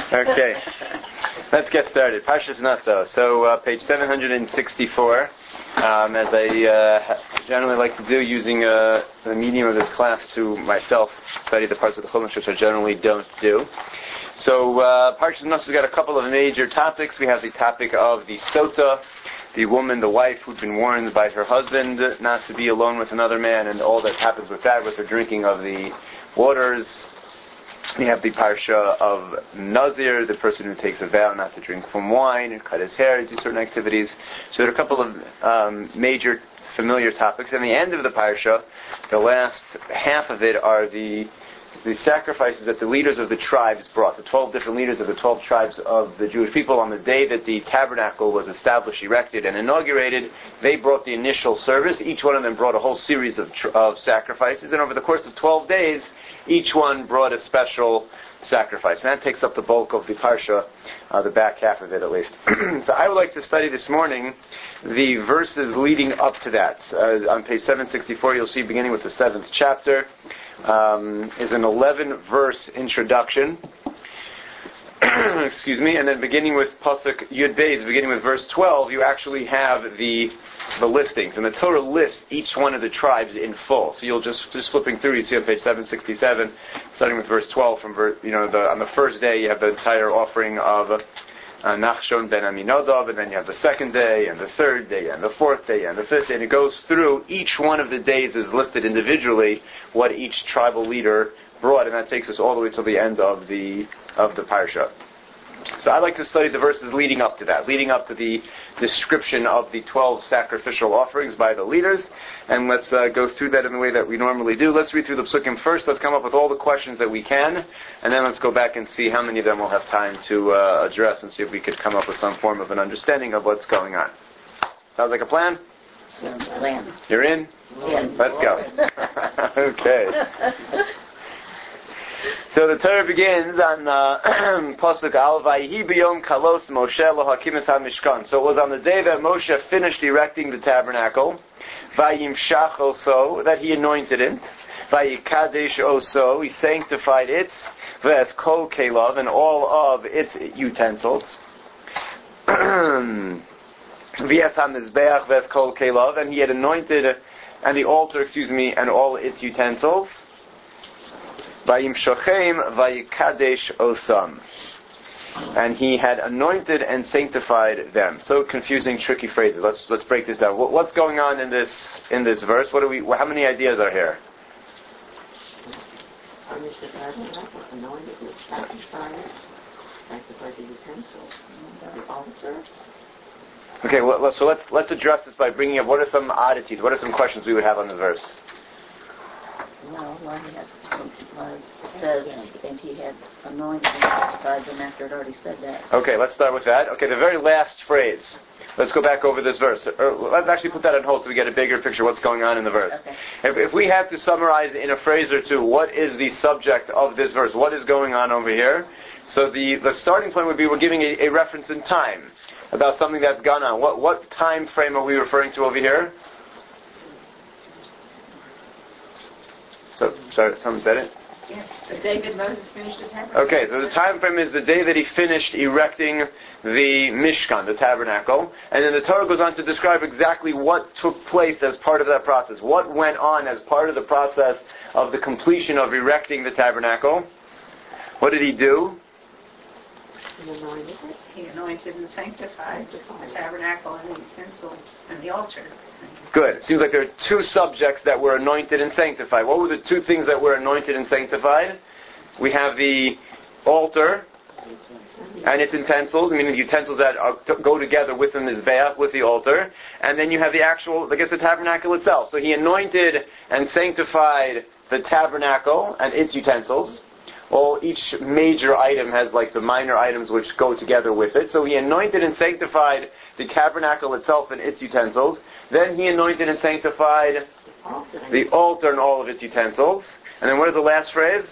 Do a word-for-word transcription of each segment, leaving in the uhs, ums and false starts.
Okay, let's get started. Parshas Naso. So, uh, page seven hundred sixty-four. Um, as I uh, generally like to do, using uh, the medium of this class to myself study the parts of the Chumash which I generally don't do. So, uh, Parshas Naso's got a couple of major topics. We have the topic of the Sota, the woman, the wife who'd been warned by her husband not to be alone with another man, and all that happens with that, with her drinking of the waters. We have the parsha of Nazir, the person who takes a vow not to drink from wine and cut his hair, do certain activities. So there are a couple of um, major familiar topics. And the end of the parsha, the last half of it, are the the sacrifices that the leaders of the tribes brought, the twelve different leaders of the twelve tribes of the Jewish people. On the day that the tabernacle was established, erected, and inaugurated, they brought the initial service. Each one of them brought a whole series of, tr- of sacrifices, and over the course of twelve days, each one brought a special sacrifice. And that takes up the bulk of the parsha, uh, the back half of it at least. So I would like to study this morning the verses leading up to that. Uh, on page seven sixty-four, you'll see, beginning with the seventh chapter, um, is an eleven-verse introduction. Excuse me. And then beginning with Pasuk Yud Beis, beginning with verse twelve, you actually have the the listings. And the Torah lists each one of the tribes in full. So you'll just, just flipping through, you see on page seven sixty-seven, starting with verse twelve, from ver, you know, the, on the first day you have the entire offering of uh, Nachshon ben Aminadab, and then you have the second day, and the third day, and the fourth day, and the fifth day, and it goes through. Each one of the days is listed individually, what each tribal leader brought, and that takes us all the way to the end of the of the parsha. So I like to study the verses leading up to that, leading up to the description of the twelve sacrificial offerings by the leaders, and let's uh, go through that in the way that we normally do. Let's read through the psukim first. Let's come up with all the questions that we can, and then let's go back and see how many of them we'll have time to uh, address, and see if we could come up with some form of an understanding of what's going on. Sounds like a plan? Sounds like a plan. You're in? Yes. Let's go. Okay. So the Torah begins on uh, Pasuk Al Vayihi b'yom kalos Moshe lo hakimis hamishkan. So it was on the day that Moshe finished erecting the tabernacle, Vayimshach oso, that he anointed it, Vayikadesh oso, he sanctified it, V'es kol kelav, and all of its utensils, V'es hamizbeach v'es kol kelav, and he had anointed, and the altar, excuse me, and all its utensils. Vayimshochem vayikadesh osam, and he had anointed and sanctified them. So confusing, tricky phrases. Let's let's break this down. What, what's going on in this in this verse? What do we? How many ideas are here? Okay, well, so let's let's address this by bringing up what are some oddities. What are some questions we would have on this verse? Well, one he has sanctified, says, and he had anointed and sanctified them after it already said that. Okay, let's start with that. Okay, the very last phrase. Let's go back over this verse. Or let's actually put that on hold so we get a bigger picture of what's going on in the verse. Okay. If, if we had to summarize in a phrase or two, what is the subject of this verse? What is going on over here? So the, the starting point would be we're giving a, a reference in time about something that's gone on. What, what time frame are we referring to over here? So, sorry, someone said it? Yes, the day that Moses finished the tabernacle. Okay, so the time frame is the day that he finished erecting the Mishkan, the tabernacle, and then the Torah goes on to describe exactly what took place as part of that process. What went on as part of the process of the completion of erecting the tabernacle? What did he do? He anointed it. He anointed and sanctified the tabernacle and the utensils and the altar. Good. Seems like there are two subjects that were anointed and sanctified. What were the two things that were anointed and sanctified? We have the altar and its utensils, meaning the utensils that are, to go together with the mizbeach, with the altar, and then you have the actual, I guess, the tabernacle itself. So he anointed and sanctified the tabernacle and its utensils. All each major item has like the minor items which go together with it. So he anointed and sanctified the tabernacle itself and its utensils. Then he anointed and sanctified the altar and all of its utensils. And then what is the last phrase?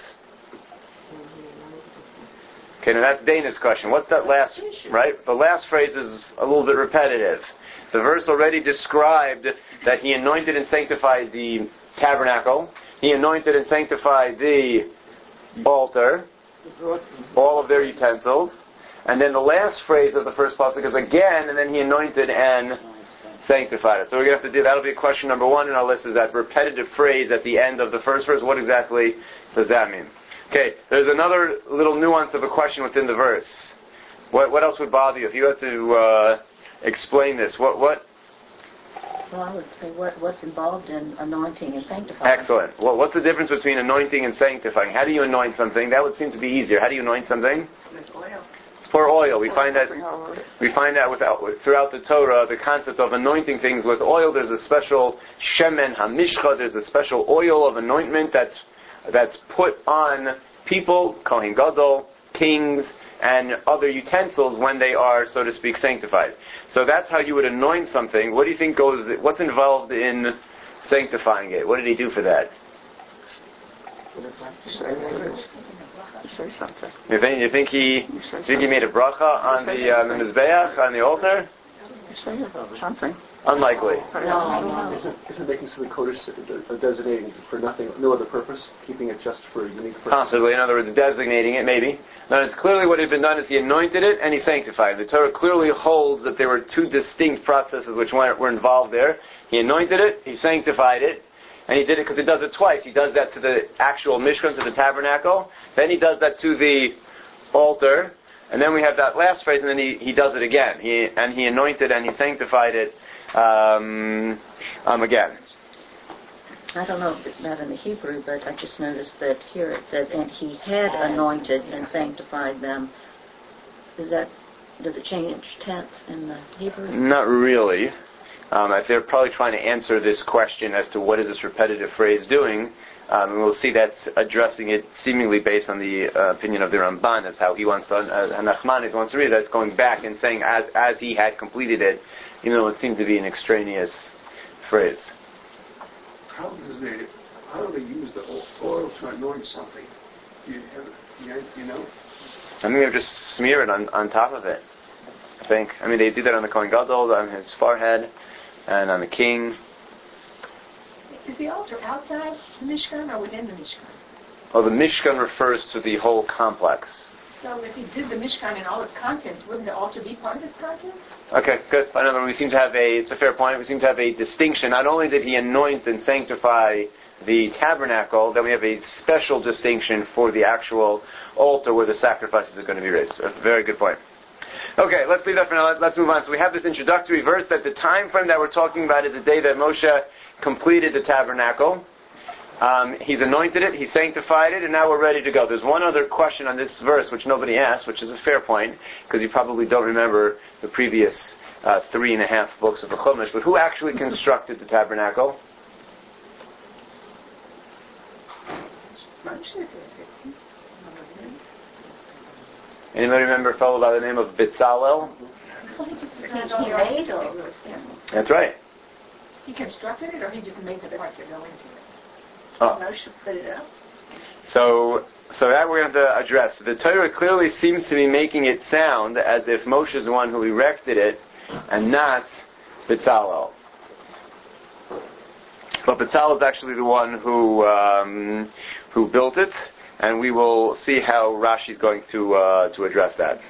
Okay, now that's Dana's question. What's that last, right? The last phrase is a little bit repetitive. The verse already described that he anointed and sanctified the tabernacle. He anointed and sanctified the altar. all of their utensils. And then the last phrase of the first pasuk is again, and then he anointed and sanctified it. So we're going to have to do, that'll be question number one in our list, is that repetitive phrase at the end of the first verse. What exactly does that mean? Okay, there's another little nuance of a question within the verse. What what else would bother you? If you had to uh, explain this, what what? Well, I would say what what's involved in anointing and sanctifying. Excellent. Well, what's the difference between anointing and sanctifying? How do you anoint something? That would seem to be easier. How do you anoint something? With oil. Pour oil. We find that we find that without, throughout the Torah, the concept of anointing things with oil. There's a special shemen hamishcha. There's a special oil of anointment that's that's put on people, kohen gadol, kings, and other utensils when they are, so to speak, sanctified. So that's how you would anoint something. What do you think goes? What's involved in sanctifying it? What did he do for that? Say something. You think, you think he you think he made a bracha on the uh, the mizbeach, on the altar? Say something. Unlikely. No, Isn't, isn't making some Kodesh designating for nothing, no other purpose, keeping it just for a unique purpose? Possibly. In other words, designating it, maybe. Now, it's clearly what had been done is he anointed it and he sanctified it. The Torah clearly holds that there were two distinct processes which were involved there. He anointed it, he sanctified it, and he did it because he does it twice. He does that to the actual Mishkan, to the tabernacle. Then he does that to the altar. And then we have that last phrase, and then he, he does it again. He and he anointed and he sanctified it um, um, again. I don't know if it's not in the Hebrew, but I just noticed that here it says, and he had anointed and sanctified them. Is that, does it change tense in the Hebrew? Not really. Um, they're probably trying to answer this question as to what is this repetitive phrase doing. Um, and we'll see that's addressing it seemingly based on the uh, opinion of the Ramban, as how he wants to, uh, Nachmanides wants to read it. That's going back and saying as as he had completed it, even though it seemed to be an extraneous phrase. How does they, how do they use the oil to anoint something? You have, you, you know? I mean, they just smear it on, on top of it, I think. I mean, they do that on the Kohen Gadol, on his forehead, and on the king. Is the altar outside the Mishkan or within the Mishkan? Well, the Mishkan refers to the whole complex. So if he did the Mishkan and all its contents, wouldn't the altar be part of its contents? Okay, good. I know we seem to have a, it's a fair point, we seem to have a distinction. Not only did he anoint and sanctify the tabernacle, then we have a special distinction for the actual altar where the sacrifices are going to be raised. So that's a very good point. Okay, let's leave that for now. Let's move on. So we have this introductory verse that the time frame that we're talking about is the day that Moshe completed the tabernacle. Um, he's anointed it, he sanctified it, and now we're ready to go. There's one other question on this verse which nobody asked, which is a fair point, because you probably don't remember the previous uh, three and a half books of the Chumash, but who actually constructed the tabernacle? Anybody remember a fellow by the name of Bitzalel? He made all this. That's right. He constructed it, or he just made the parts that go into it? Oh. Moshe put it up. So, so that we're going to have to address. The Torah clearly seems to be making it sound as if Moshe is the one who erected it, and not Bitzalel. But Bitzalel is actually the one who um, who built it, and we will see how Rashi is going to uh, to address that.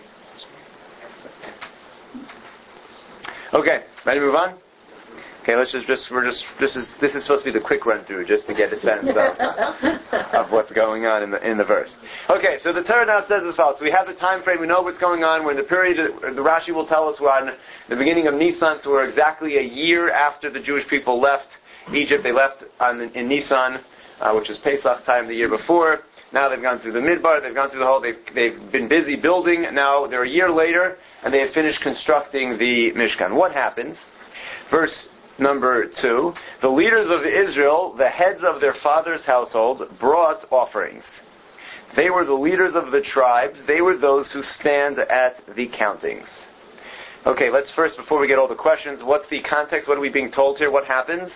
Okay, ready to move on? Okay, let's just, just we're just this is this is supposed to be the quick run through, just to get a sense of, of what's going on in the in the verse. Okay, so the Torah now says as follows. So we have the time frame. We know what's going on. We're in the period. The Rashi will tell us we're on the beginning of Nisan. So we're exactly a year after the Jewish people left Egypt. They left on, in Nisan, uh, which is Pesach time the year before. Now they've gone through the Midbar. They've gone through the whole. They've they've been busy building. Now they're a year later, and they have finished constructing the Mishkan. What happens? Verse number two, the leaders of Israel, the heads of their father's household, brought offerings. They were the leaders of the tribes. They were those who stand at the countings. Okay, let's first, before we get all the questions, what's the context? What are we being told here? What happens?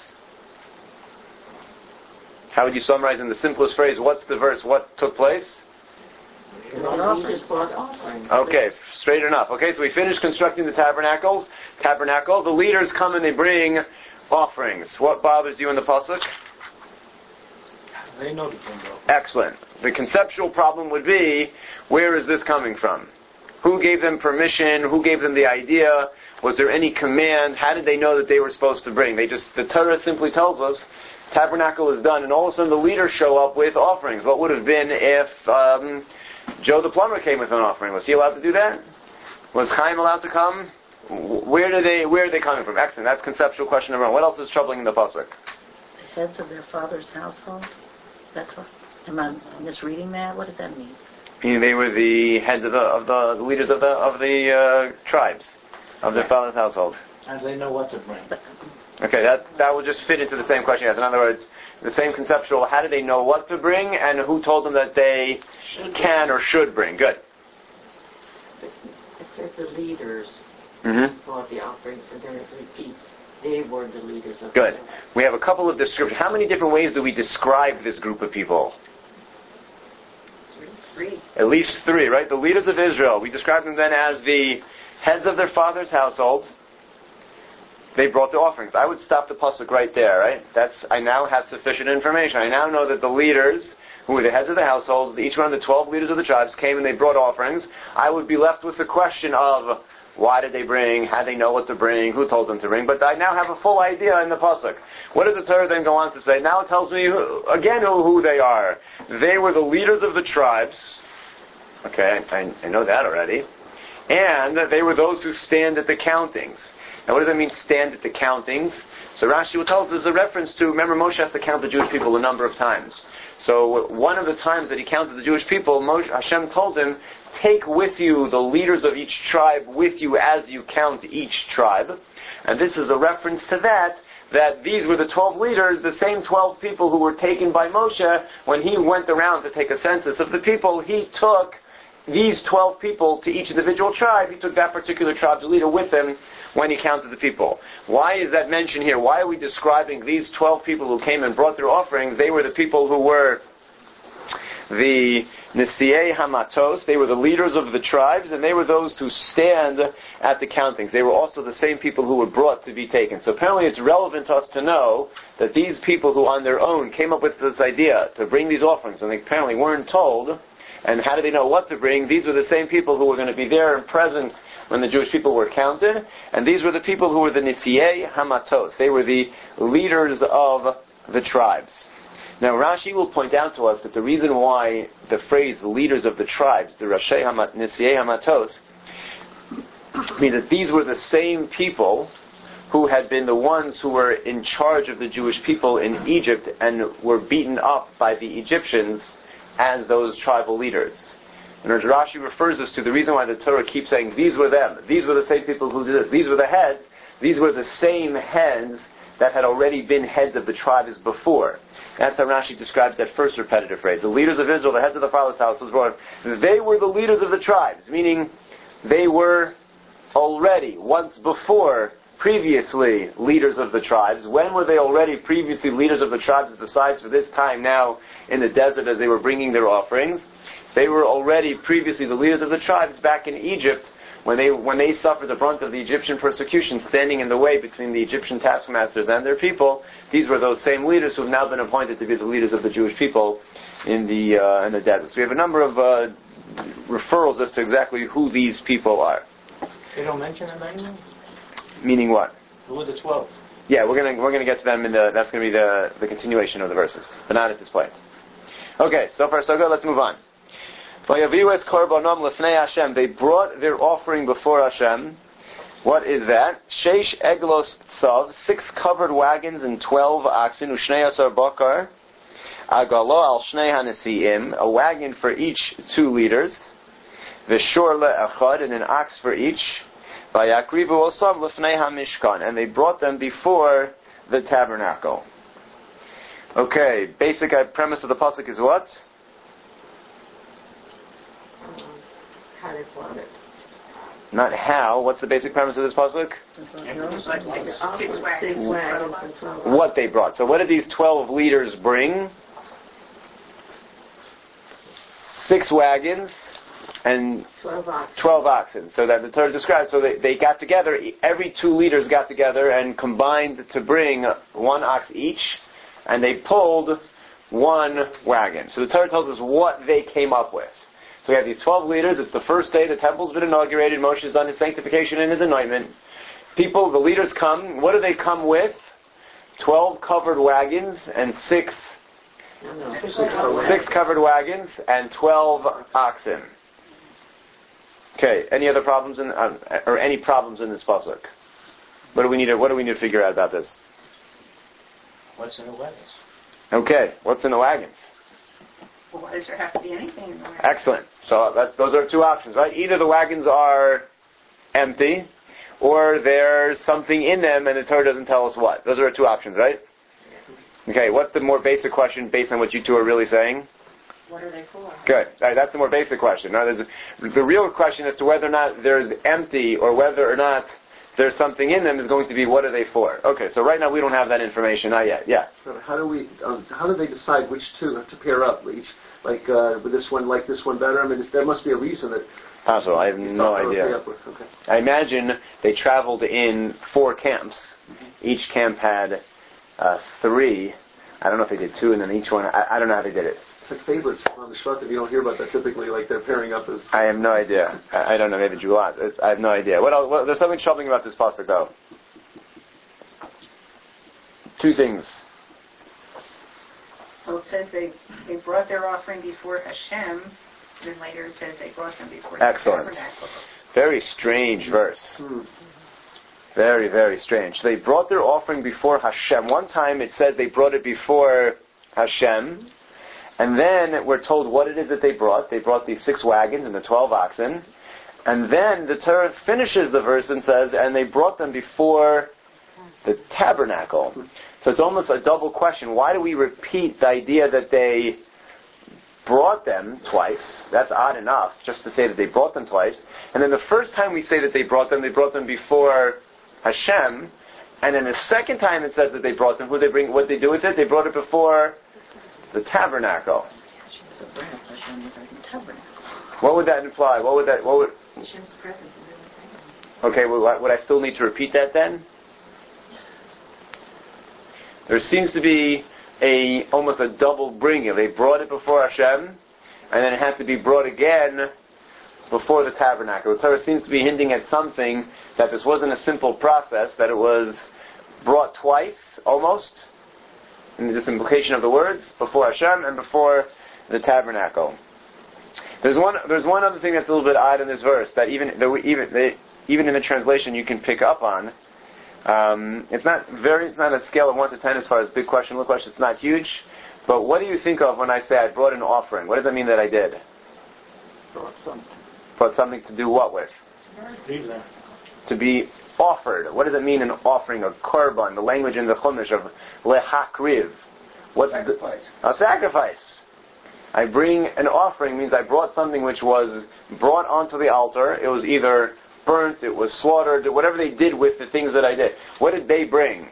How would you summarize in the simplest phrase, what's the verse? What took place? Okay, straight enough. Okay, so we finished constructing the tabernacles. Tabernacle. The leaders come and they bring offerings. What bothers you in the pasuk? They know the Kimbo. Excellent. The conceptual problem would be, where is this coming from? Who gave them permission? Who gave them the idea? Was there any command? How did they know that they were supposed to bring? They just, the Torah simply tells us, tabernacle is done, and all of a sudden the leaders show up with offerings. What would have been if um, Joe the plumber came with an offering? Was he allowed to do that? Was Chaim allowed to come? Where did they? Where are they coming from? Excellent. That's conceptual question number one. What else is troubling in the pasuk? The heads of their father's household. That's what. Am I misreading that? What does that mean? Meaning they were the heads of the of the, the leaders of the of the uh, tribes of their father's household. And they know what to bring. Okay, that that will just fit into the same question. Yes. In other words, the same conceptual. How did they know what to bring, and who told them that they should can or should bring? Good. It says the leaders Mm-hmm. brought the offerings, and then it repeats. They were the leaders of. Good. The We have a couple of descriptions. How many different ways do we describe this group of people? Three. At least three, right? The leaders of Israel. We describe them then as the heads of their father's household. They brought the offerings. I would stop the pasuk right there, right? That's. I now have sufficient information. I now know that the leaders, who were the heads of the households, each one of the twelve leaders of the tribes came and they brought offerings. I would be left with the question of, why did they bring? How did they know what to bring? Who told them to bring? But I now have a full idea in the pasuk. What does the Torah then go on to say? Now it tells me who, again who, who they are. They were the leaders of the tribes. Okay, I, I know that already. And they were those who stand at the countings. Now what does that mean, stand at the countings? So Rashi will tell us there's a reference to, remember Moshe has to count the Jewish people a number of times. So one of the times that he counted the Jewish people, Moshe, Hashem told him, take with you the leaders of each tribe with you as you count each tribe. And this is a reference to that, that these were the twelve leaders, the same twelve people who were taken by Moshe. When he went around to take a census of the people, he took these twelve people to each individual tribe. He took that particular tribe's leader with him when he counted the people. Why is that mentioned here? Why are we describing these twelve people who came and brought their offerings? They were the people who were the Nesiei Hamatos. They were the leaders of the tribes, and they were those who stand at the countings. They were also the same people who were brought to be taken. So apparently it's relevant to us to know that these people who on their own came up with this idea to bring these offerings, and they apparently weren't told, and how did they know what to bring? These were the same people who were going to be there and present when the Jewish people were counted, and these were the people who were the Nesiei Hamatos. They were the leaders of the tribes. Now Rashi will point out to us that the reason why the phrase leaders of the tribes, the Rashi Hamat, Nesiei Hamatos, mean that these were the same people who had been the ones who were in charge of the Jewish people in Egypt and were beaten up by the Egyptians as those tribal leaders. And Rashi refers us to the reason why the Torah keeps saying, these were them, these were the same people who did this, these were the heads, these were the same heads that had already been heads of the tribes before. That's how Rashi describes that first repetitive phrase. The leaders of Israel, the heads of the father's house, was brought. They were the leaders of the tribes, meaning they were already, once before, previously leaders of the tribes. When were they already previously leaders of the tribes, besides for this time now in the desert as they were bringing their offerings? They were already previously the leaders of the tribes back in Egypt when they when they suffered the brunt of the Egyptian persecution, standing in the way between the Egyptian taskmasters and their people. These were those same leaders who have now been appointed to be the leaders of the Jewish people in the uh, in the desert. So we have a number of uh, referrals as to exactly who these people are. They don't mention them anymore? Meaning what? Who were the twelve? Yeah, we're gonna we're gonna get to them in the that's gonna be the the continuation of the verses, but not at this point. Okay, so far so good. Let's move on. They brought their offering before Hashem. What is that? Sheish eglos tzav, six covered wagons and twelve oxen, ushnei asar bakar, agalo al shnei hanesiim, a wagon for each two leaders, v'shor le'achad, and an ox for each, vayakrivu osav lefnei hamishkan, and they brought them before the tabernacle. Okay, basic premise of the pasuk is what? How they brought it. Not how. What's the basic premise of this pasuk? What they brought. So what did these twelve leaders bring? Six wagons and Twelve oxen. Twelve oxen. So that the Torah describes. So they, they got together. Every two leaders got together and combined to bring one ox each, and they pulled one wagon. So the Torah tells us what they came up with. So we have these twelve leaders. It's the first day the temple's been inaugurated. Moshe's done his sanctification and his anointment. People, the leaders come. What do they come with? Twelve covered wagons and six, six covered wagons and twelve oxen. Okay. Any other problems in, uh, or any problems in this pasuk? What do we need to, what do we need to figure out about this? What's in the wagons? Okay. What's in the wagons? Well, why does there have to be anything in the way? Excellent. So that's, those are two options, right? Either the wagons are empty, or there's something in them and the Torah doesn't tell us what. Those are our two options, right? Okay, what's the more basic question based on what you two are really saying? What are they for? Good. All right, that's the more basic question. Now, there's a, the real question as to whether or not there's empty or whether or not there's something in them is going to be what are they for? Okay, so right now we don't have that information, not yet. Yeah. How do we? Um, how do they decide which two to pair up? Each, like uh, with this one, like this one better. I mean, there must be a reason that. Possible. I have no idea. Okay. I imagine they traveled in four camps. Mm-hmm. Each camp had uh, three. I don't know if they did two, and then each one. I, I don't know how they did it. It's like favorites on the shluchim. You don't hear about that typically. Like they're pairing up as. I have no idea. I, I don't know. Maybe Julat. It's, I have no idea. What else? What, there's something troubling about this pasuk, though. Two things. Well, it says they, they brought their offering before Hashem. Then later it says they brought them before Excellent. the tabernacle. Very strange verse. Hmm. Very, very strange. They brought their offering before Hashem. One time it says they brought it before Hashem. And then we're told what it is that they brought. They brought these six wagons and the twelve oxen. And then the Torah finishes the verse and says, and they brought them before the tabernacle. So it's almost a double question. Why do we repeat the idea that they brought them twice? That's odd enough, just to say that they brought them twice. And then the first time we say that they brought them, they brought them before Hashem. And then the second time it says that they brought them, who they bring, what they do with it? They brought it before the tabernacle. What would that imply? What would that? What would? Okay, well, would I still need to repeat that then? There seems to be a almost a double bringing. They brought it before Hashem, and then it had to be brought again before the tabernacle. The Torah seems to be hinting at something, that this wasn't a simple process, that it was brought twice, almost, in this implication of the words, before Hashem and before the tabernacle. There's one. There's one other thing that's a little bit odd in this verse that even that we, even they, even in the translation you can pick up on. Um, it's not very. It's not a scale of one to ten as far as big question, little question. It's not huge. But what do you think of when I say I brought an offering? What does that mean that I did? Brought something. Brought something to do what with? To be offered. What does it mean an offering, a korban? The language in the Chumash of lehakriv. What's sacrifice. The, a sacrifice. I bring an offering means I brought something which was brought onto the altar. It was either burnt, it was slaughtered, whatever they did with the things that I did. What did they bring?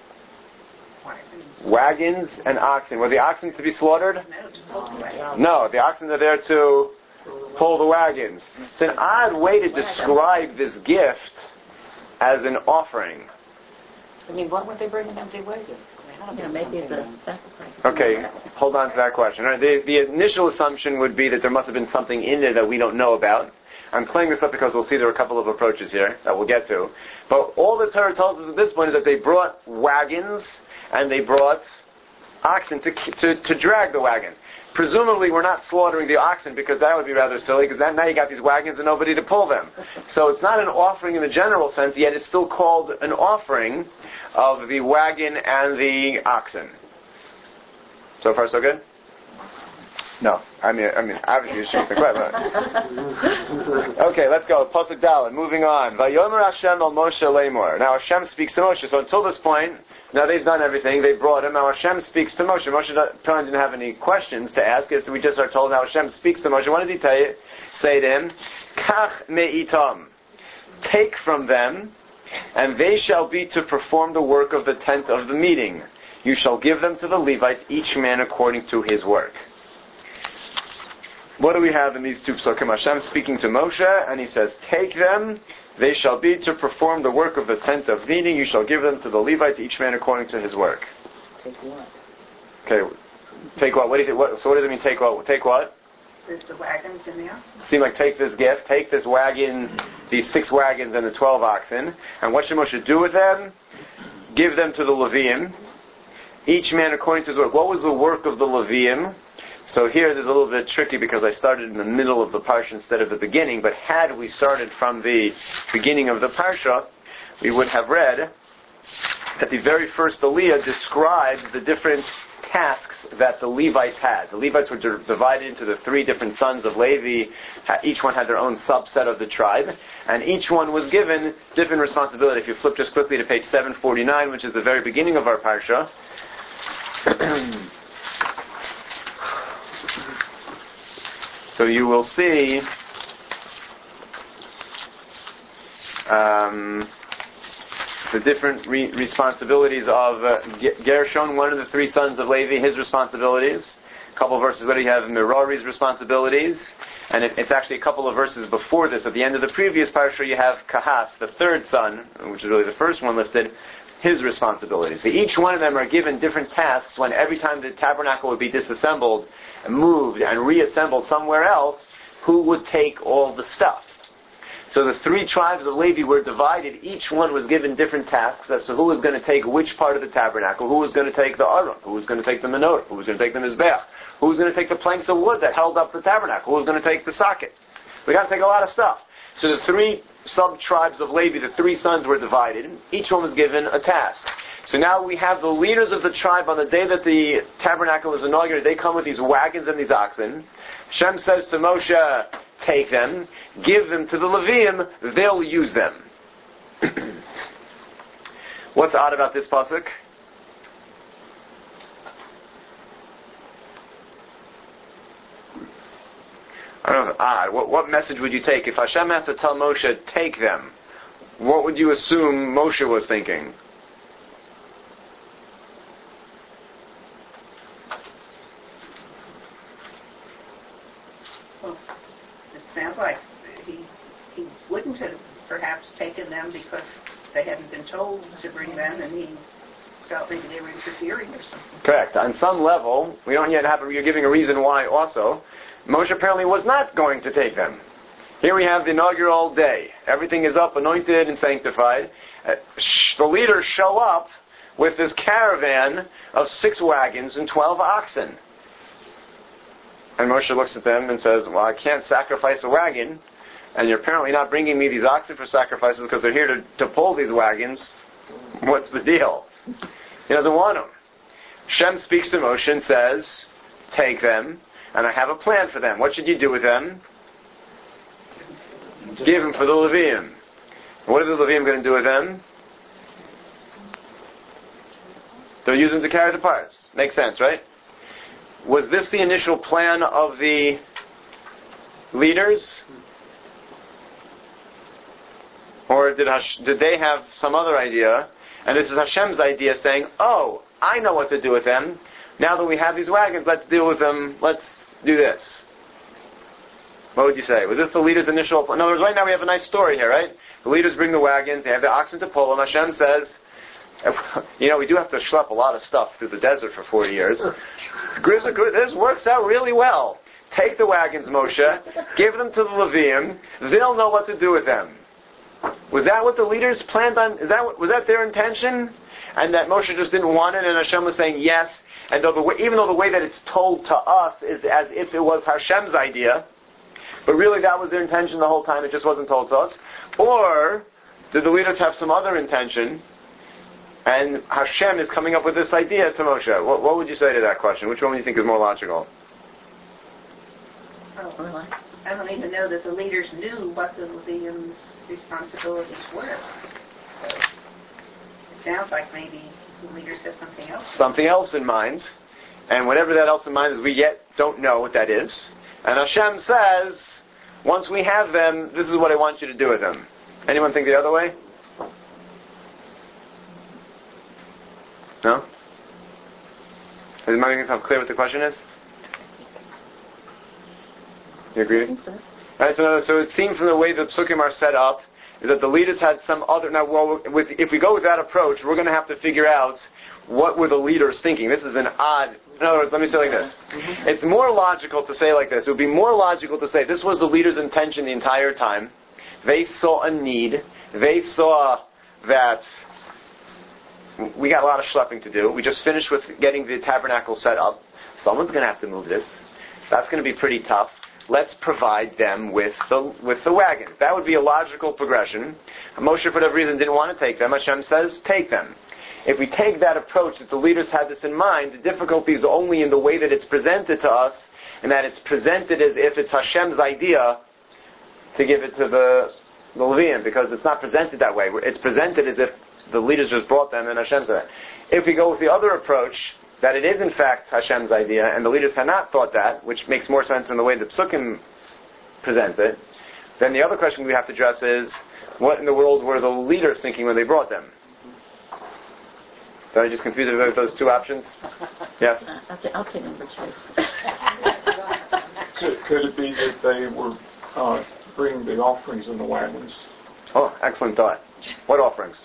Wagons and oxen. Were the oxen to be slaughtered? No, the oxen are there to pull the wagons. It's an odd way to describe this gift as an offering. I mean, what would they bring an empty wagon? Yeah, maybe the sacrifice. Okay, hold on to that question. All right, the, the initial assumption would be that there must have been something in there that we don't know about. I'm playing this up because we'll see there are a couple of approaches here that we'll get to. But all the Torah tells us at this point is that they brought wagons and they brought oxen to, to, to drag the wagon. Presumably we're not slaughtering the oxen because that would be rather silly, because now you got these wagons and nobody to pull them. So it's not an offering in the general sense, yet it's still called an offering of the wagon and the oxen. So far so good? No. I mean, I mean, obviously you should think right. Okay, let's go. Pasuk Dalet, moving on. Vayomer Hashem el Moshe Lemor. Now Hashem speaks to Moshe. So until this point, now they've done everything. They've brought him. Now Hashem speaks to Moshe. Moshe apparently didn't have any questions to ask. So we just are told now Hashem speaks to Moshe. What did he tell you? Say to him, Kach me'itam. Take from them, and they shall be to perform the work of the tent of the meeting. You shall give them to the Levites, each man according to his work. What do we have in these two psukim? Hashem speaking to Moshe, and he says, take them, they shall be to perform the work of the tent of meeting. You shall give them to the Levites, each man according to his work. Take what? Okay, Take what? What do you think? What, so what does it mean? Take what? Take what? There's the wagons in there. Seem like take this gift, take this wagon, these six wagons and the twelve oxen, and what should Moshe do with them? Give them to the Leviim, each man according to his work. What was the work of the Leviim? So here there's a little bit tricky because I started in the middle of the parsha instead of the beginning, but had we started from the beginning of the parsha, we would have read that the very first Aliyah describes the different tasks that the Levites had. The Levites were d- divided into the three different sons of Levi. Each one had their own subset of the tribe, and each one was given different responsibility. If you flip just quickly to page seven forty-nine, which is the very beginning of our parsha, so you will see um, the different re- responsibilities of uh, Gershon, one of the three sons of Levi, his responsibilities. A couple of verses later you have Merari's responsibilities. And it, it's actually a couple of verses before this. At the end of the previous parsha you have Kahas, the third son, which is really the first one listed, his responsibilities. So each one of them are given different tasks when every time the tabernacle would be disassembled, moved, and reassembled somewhere else, who would take all the stuff. So the three tribes of Levi were divided. Each one was given different tasks as to who was going to take which part of the tabernacle, who was going to take the Aron, who was going to take the menorah, who was going to take the Mizbeach, who was going to take the planks of wood that held up the tabernacle, who was going to take the socket. We got to take a lot of stuff. So the three sub-tribes of Levi, the three sons were divided. Each one was given a task. So now we have the leaders of the tribe on the day that the tabernacle is inaugurated. They come with these wagons and these oxen. Hashem says to Moshe, take them, give them to the Leviim, they'll use them. What's odd about this pasuk? I don't know if odd. What, what message would you take? If Hashem has to tell Moshe, take them, what would you assume Moshe was thinking? Sounds like he he wouldn't have perhaps taken them because they hadn't been told to bring them, and he felt maybe they were interfering or something. Correct. On some level, we don't yet have. You're giving a reason why. Also, Moshe apparently was not going to take them. Here we have the inaugural day. Everything is up, anointed, and sanctified. Uh, sh- the leaders show up with this caravan of six wagons and twelve oxen. And Moshe looks at them and says, well, I can't sacrifice a wagon, and you're apparently not bringing me these oxen for sacrifices because they're here to, to pull these wagons. What's the deal? He doesn't want them. Shem speaks to Moshe and says, take them, and I have a plan for them. What should you do with them? Give them for the Leviim. What are the Leviim going to do with them? They'll use them to carry the parts. Makes sense, right? Was this the initial plan of the leaders? Or did Hash- did they have some other idea? And this is Hashem's idea saying, oh, I know what to do with them. Now that we have these wagons, let's deal with them. Let's do this. What would you say? Was this the leaders' initial plan? In other words, right now we have a nice story here, right? The leaders bring the wagons. They have the oxen to pull them. Hashem says, you know, we do have to schlep a lot of stuff through the desert for forty years. This works out really well. Take the wagons, Moshe. Give them to the Leviim. They'll know what to do with them. Was that what the leaders planned on? Is that what, was that their intention? And that Moshe just didn't want it, and Hashem was saying yes. And though the way, even though the way that it's told to us is as if it was Hashem's idea, but really that was their intention the whole time. It just wasn't told to us. Or did the leaders have some other intention? And Hashem is coming up with this idea to Moshe. What, what would you say to that question? Which one do you think is more logical? Oh, I don't even know that the leaders knew what the Levium's responsibilities were. So it sounds like maybe the leaders had something else. Something else in mind. And whatever that else in mind is, we yet don't know what that is. And Hashem says, once we have them, this is what I want you to do with them. Anyone think the other way? No? Is it making yourself clear what the question is? You agree? I think so. Right, so, so it seems from the way the psukim are set up is that the leaders had some other. Now, well, with, if we go with that approach, we're going to have to figure out what were the leaders thinking. This is an odd in other words, let me say it like this. It's more logical to say like this. It would be more logical to say this was the leader's intention the entire time. They saw a need. They saw that we got a lot of schlepping to do. We just finished with getting the tabernacle set up. Someone's going to have to move this. That's going to be pretty tough. Let's provide them with the with the wagons. That would be a logical progression. Moshe, for whatever reason, didn't want to take them. Hashem says, take them. If we take that approach, that the leaders had this in mind, the difficulty is only in the way that it's presented to us, and that it's presented as if it's Hashem's idea to give it to the, the Leviim, because it's not presented that way. It's presented as if the leaders just brought them and Hashem said it. If we go with the other approach, that it is in fact Hashem's idea, and the leaders had not thought that, which makes more sense in the way the Psukim present it, then the other question we have to address is, what in the world were the leaders thinking when they brought them? Did I just confuse you with those two options? Yes? I'll take, I'll take number two. Could, could it be that they were uh, bringing the offerings in the wagons? Oh, excellent thought. What offerings?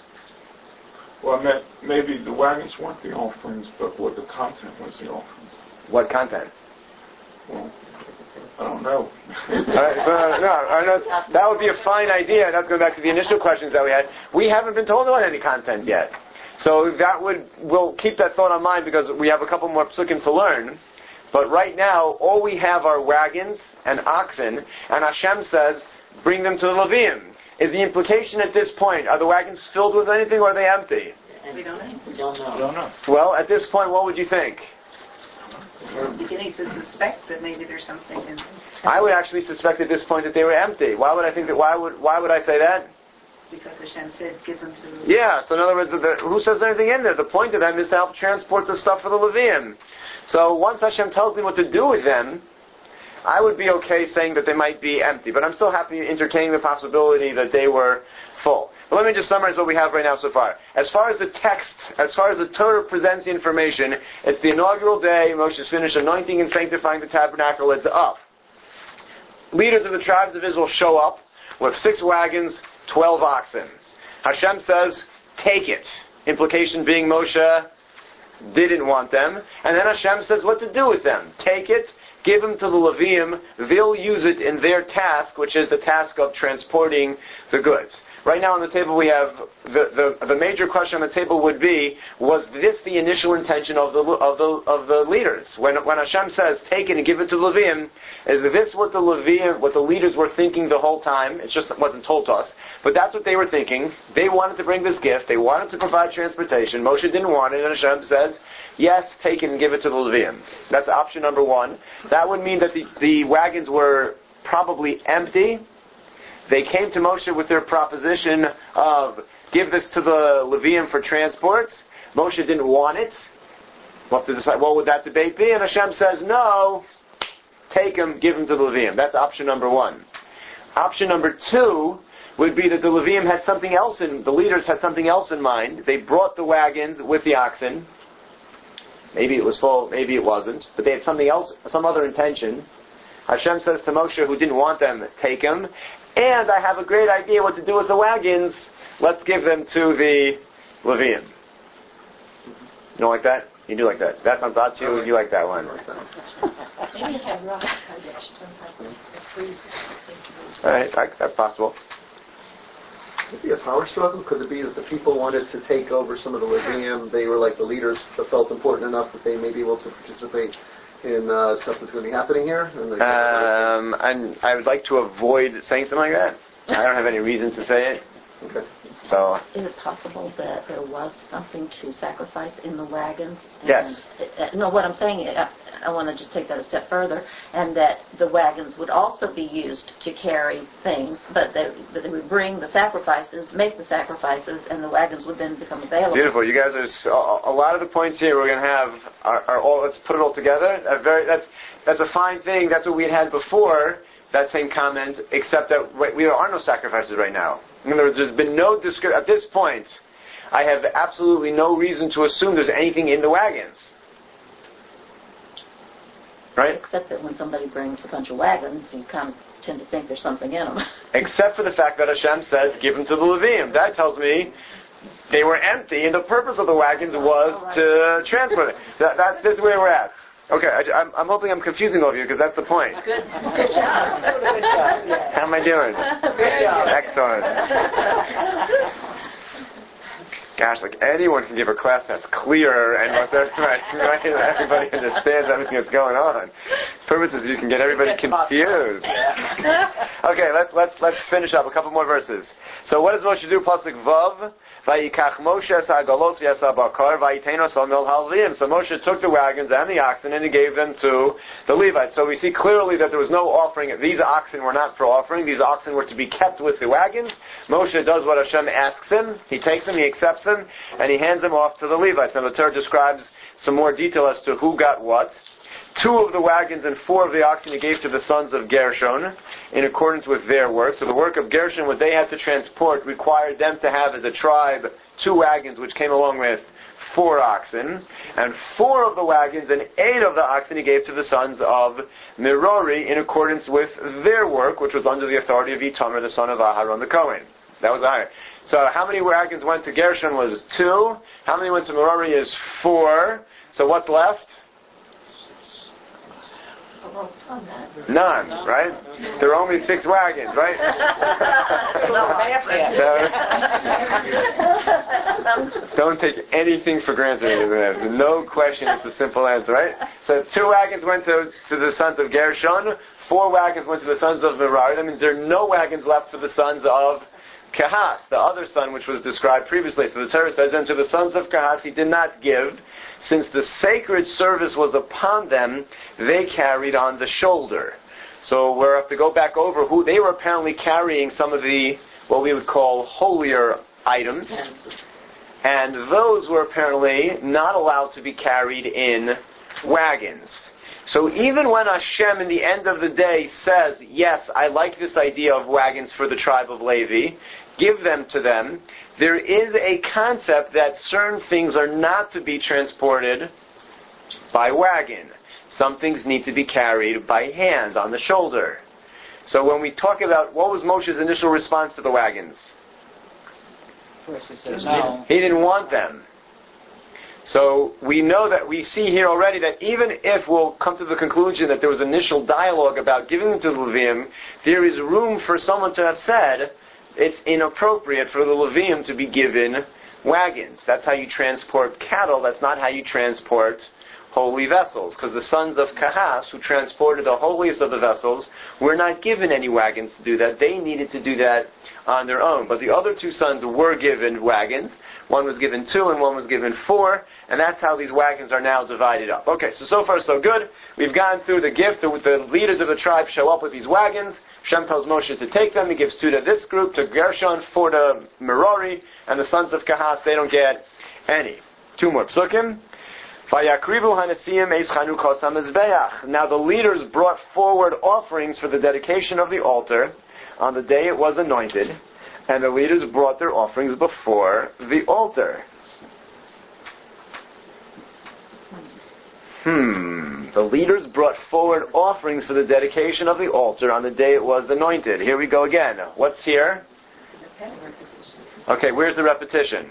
Well, I meant maybe the wagons weren't the offerings, but what the content was the offerings. What content? Well, I don't know. All right, so, no, I know, that would be a fine idea. That's going back to the initial questions that we had. We haven't been told about any content yet. So that would, we'll keep that thought on mind because we have a couple more psukim to learn. But right now, all we have are wagons and oxen, and Hashem says, bring them to the Leviim. Is the implication at this point, are the wagons filled with anything or are they empty? We don't know. We don't know. We don't know. Well, at this point, what would you think? We're beginning to suspect that maybe there's something in them. I would actually suspect at this point that they were empty. Why would I think that? Why would Why would I say that? Because Hashem said, give them to... Yeah. So in other words, the, the, who says anything in there? The point of them is to help transport the stuff for the Leviim. So once Hashem tells me what to do with them, I would be okay saying that they might be empty. But I'm still happy entertaining the possibility that they were full. But let me just summarize what we have right now so far. As far as the text, as far as the Torah presents the information, it's the inaugural day. Moshe's finished anointing and sanctifying the tabernacle. It's up. Leaders of the tribes of Israel show up with six wagons, twelve oxen. Hashem says, take it. Implication being Moshe didn't want them. And then Hashem says what to do with them. Take it, give them to the Leviim. They'll use it in their task, which is the task of transporting the goods. Right now on the table we have, the, the, the major question on the table would be, was this the initial intention of the of the of the leaders? When when Hashem says, take it and give it to the Leviim, is this what the Leviim, what the leaders were thinking the whole time? It just wasn't told to us. But that's what they were thinking. They wanted to bring this gift. They wanted to provide transportation. Moshe didn't want it, and Hashem says, yes, take it and give it to the Leviim. That's option number one. That would mean that the, the wagons were probably empty. They came to Moshe with their proposition of, give this to the Leviim for transport. Moshe didn't want it. We'll have to decide, what would that debate be? And Hashem says, no, take them, give them to the Leviim. That's option number one. Option number two would be that the Leviim had something else in, the leaders had something else in mind. They brought the wagons with the oxen. Maybe it was full, maybe it wasn't. But they had something else, some other intention. Hashem says to Moshe, who didn't want them, take them. And I have a great idea what to do with the wagons. Let's give them to the Leviim. You don't like that? You do like that. That sounds odd to you. You like that one. Maybe it had rock. All right, that, that's possible. Could it be a power struggle? Could it be that the people wanted to take over some of the Levium? They were like the leaders that felt important enough that they may be able to participate in uh, stuff that's going to be happening here? And um, and I would like to avoid saying something like that. I don't have any reason to say it. Okay. So. Is it possible that there was something to sacrifice in the wagons? And, Yes. Uh, no, what I'm saying, I, I want to just take that a step further, and that the wagons would also be used to carry things, but they, that they would bring the sacrifices, make the sacrifices, and the wagons would then become available. Beautiful. You guys are so, a lot of the points here we're going to have are, are all. Let's put it all together. A very that's that's a fine thing. That's what we had had before. That same comment, except that we, there are no sacrifices right now. In other words, there's been no descri- at this point. I have absolutely no reason to assume there's anything in the wagons. Right? Except that when somebody brings a bunch of wagons, you kind of tend to think there's something in them. Except for the fact that Hashem says, give them to the Leviim. That tells me they were empty, and the purpose of the wagons was to transport it. That, that's, that's where we're at. Okay, I, I'm, I'm hoping I'm confusing all of you, because that's the point. Good. Good job. Good job. Yeah. How am I doing? Good job. Excellent. Gosh, like anyone can give a class that's clearer and what they're right, right, everybody understands everything that's going on. Purpose is you can get everybody confused. Okay, let's let's let's finish up a couple more verses. So what does Moshe do? Pasuk Vav. Vayikach Moshe ha'galot v'yasa bakar vayitenos al halvim. So Moshe took the wagons and the oxen and he gave them to the Levites. So we see clearly that there was no offering. These oxen were not for offering. These oxen were to be kept with the wagons. Moshe does what Hashem asks him. He takes them, he accepts them, and he hands them off to the Levites. Now the Torah describes some more detail as to who got what. Two of the wagons and four of the oxen he gave to the sons of Gershon in accordance with their work. So the work of Gershon, what they had to transport, required them to have as a tribe two wagons which came along with four oxen. And four of the wagons and eight of the oxen he gave to the sons of Merari in accordance with their work, which was under the authority of Itamar, the son of Aharon the Kohen. That was Aharon. So how many wagons went to Gershon was two. How many went to Merari is four. So what's left? None, right? There are only six wagons, right? So, don't take anything for granted. No question, it's a simple answer, right? So two wagons went to, to the sons of Gershon, four wagons went to the sons of Merari. That means there are no wagons left for the sons of Kahas, the other son which was described previously. So the Torah says, and to the sons of Kahas he did not give. Since the sacred service was upon them, they carried on the shoulder. So we have to go back over who they were apparently carrying some of the, what we would call holier items. And those were apparently not allowed to be carried in wagons. So even when Hashem in the end of the day says, yes, I like this idea of wagons for the tribe of Levi, give them to them, there is a concept that certain things are not to be transported by wagon. Some things need to be carried by hand, on the shoulder. So when we talk about, what was Moshe's initial response to the wagons? First he said no. He didn't want them. So we know that, we see here already that even if we'll come to the conclusion that there was initial dialogue about giving them to the Levium, there is room for someone to have said, it's inappropriate for the Levium to be given wagons. That's how you transport cattle. That's not how you transport holy vessels. Because the sons of Kahas, who transported the holiest of the vessels, were not given any wagons to do that. They needed to do that on their own. But the other two sons were given wagons. One was given two and one was given four. And that's how these wagons are now divided up. Okay, so so far so good. We've gone through the gift. The, the leaders of the tribe show up with these wagons. Shem tells Moshe to take them. He gives two to this group, to Gershon, four to Merari, and the sons of Kahas, they don't get any. Two more psukim. Now the leaders brought forward offerings for the dedication of the altar on the day it was anointed, and the leaders brought their offerings before the altar. Hmm. The leaders brought forward offerings for the dedication of the altar on the day it was anointed. Here we go again. What's here? Okay, where's the repetition?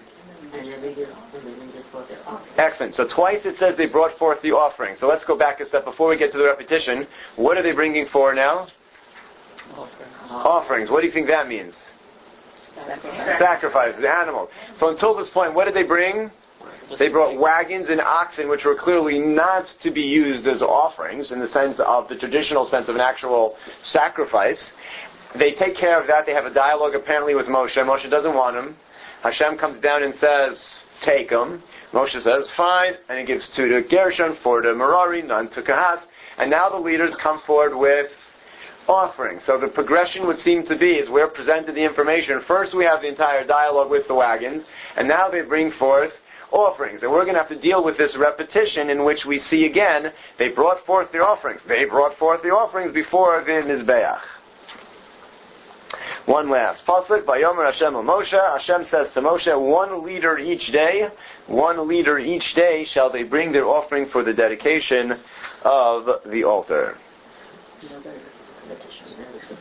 Excellent. So twice it says they brought forth the offering. So let's go back a step before we get to the repetition. What are they bringing for now? Offerings. What do you think that means? Sacrifice. Sacrifice, the animal. So until this point, what did they bring? They brought wagons and oxen, which were clearly not to be used as offerings in the sense of the traditional sense of an actual sacrifice. They take care of that. They have a dialogue apparently with Moshe. Moshe doesn't want them. Hashem comes down and says, take them. Moshe says, fine. And he gives two to Gershon, four to Merari, none to Kahas. And now the leaders come forward with offerings. So the progression would seem to be, as we're presented the information, first we have the entire dialogue with the wagons, and now they bring forth offerings. And we're going to have to deal with this repetition in which we see again, they brought forth the offerings. They brought forth the offerings before the Mizbeach. One last. Pasuk, Vayomer Hashem Moshe. Hashem says to Moshe, one leader each day, one leader each day shall they bring their offering for the dedication of the altar.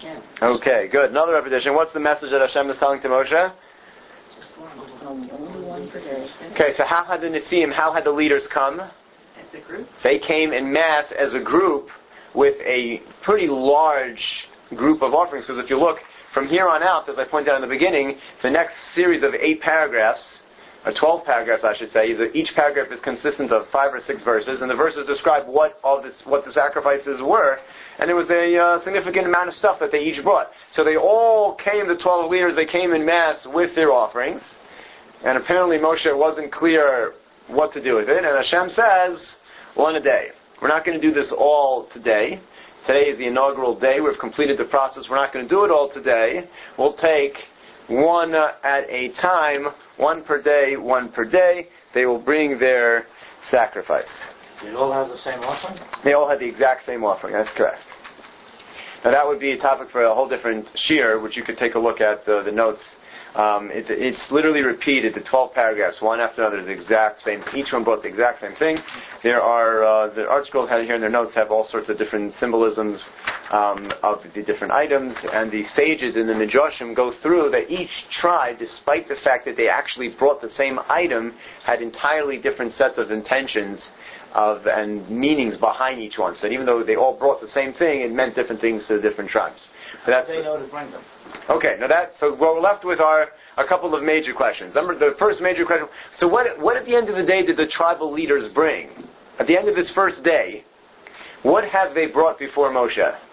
Okay, good. Another repetition. What's the message that Hashem is telling to Moshe? One per day. Okay, so how had the Nesiim, how had the leaders come? As a group. They came in mass as a group with a pretty large group of offerings. Because if you look from here on out, as I pointed out in the beginning, the next series of eight paragraphs, or twelve paragraphs I should say, each paragraph is consistent of five or six verses, and the verses describe what all this, what the sacrifices were, and it was a uh, significant amount of stuff that they each brought. So they all came, the twelve leaders, they came in mass with their offerings, and apparently Moshe wasn't clear what to do with it, and Hashem says, one a day. We're not going to do this all today. Today is the inaugural day. We've completed the process. We're not going to do it all today. We'll take one uh, at a time, one per day, one per day. They will bring their sacrifice. Did all have the same offering? They all had the exact same offering. That's correct. Now that would be a topic for a whole different shiur, which you could take a look at the, the notes. Um, it, it's literally repeated, the twelve paragraphs, one after another, is the exact same. Each one brought the exact same thing. There are, uh, the art scrolls had here in their notes have all sorts of different symbolisms um, of the different items, and the sages in the Midrashim go through that each tribe, despite the fact that they actually brought the same item, had entirely different sets of intentions of and meanings behind each one. So even though they all brought the same thing, it meant different things to the different tribes. So that's they know to bring them. Okay, now that, so what we're left with are a couple of major questions. Number, the first major question, so what, what at the end of the day did the tribal leaders bring? At the end of this first day, what have they brought before Moshe?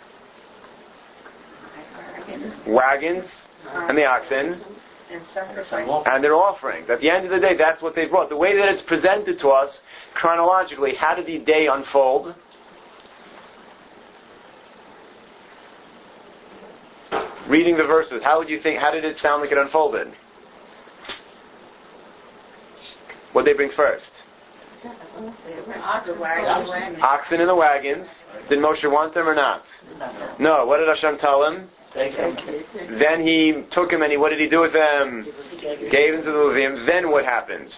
Wagons and the oxen And sacrifice. and their offerings. At the end of the day, that's what they brought. The way that it's presented to us, chronologically, how did the day unfold? Reading the verses, how would you think, how did it sound like it unfolded? What did they bring first? The wagons. Oxen and the wagons. Did Moshe want them or not? No. What did Hashem tell him? Take them. Then he took them and he, what did he do with them? Gave them to the Levium. Then what happens?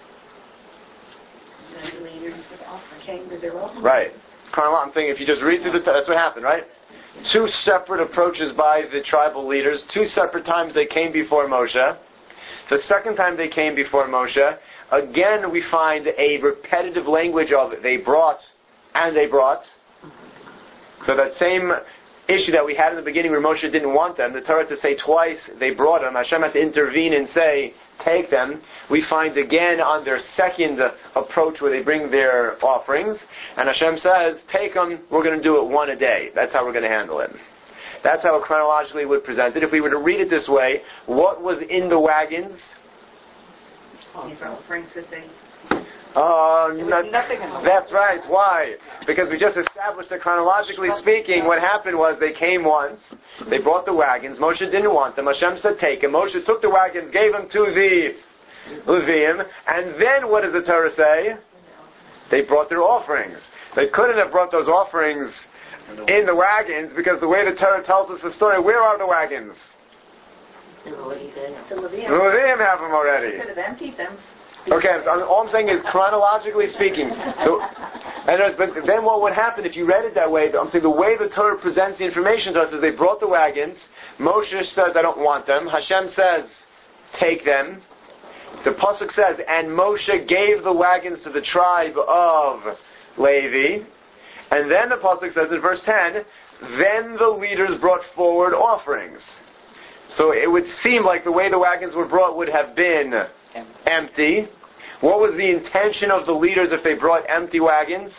The leaders came to their own. Right. I'm thinking if you just read through the, that's what happened, right? Two separate approaches by the tribal leaders. Two separate times they came before Moshe. The second time they came before Moshe, again we find a repetitive language of they brought and they brought. So that same issue that we had in the beginning where Moshe didn't want them, the Torah to say twice they brought them, Hashem had to intervene and say, take them. We find again on their second approach where they bring their offerings, and Hashem says, take them, we're going to do it one a day. That's how we're going to handle it. That's how it chronologically would present it. If we were to read it this way, what was in the wagons? These offerings that they... Uh, There was not, nothing in the that's right. Why? Because we just established that chronologically speaking, what happened was they came once, they brought the wagons, Moshe didn't want them, Hashem said take them, Moshe took the wagons, gave them to the Levium, and then what does the Torah say? They brought their offerings. They couldn't have brought those offerings in the wagons, because the way the Torah tells us the story, where are the wagons? The The Levium. Levium have them already. Could have emptied them. Okay, so all I'm saying is chronologically speaking. So, and, but then what would happen if you read it that way? I'm saying the way the Torah presents the information to us is they brought the wagons. Moshe says, I don't want them. Hashem says, take them. The pasuk says, and Moshe gave the wagons to the tribe of Levi. And then the pasuk says in verse ten, then the leaders brought forward offerings. So it would seem like the way the wagons were brought would have been empty. What was the intention of the leaders if they brought empty wagons?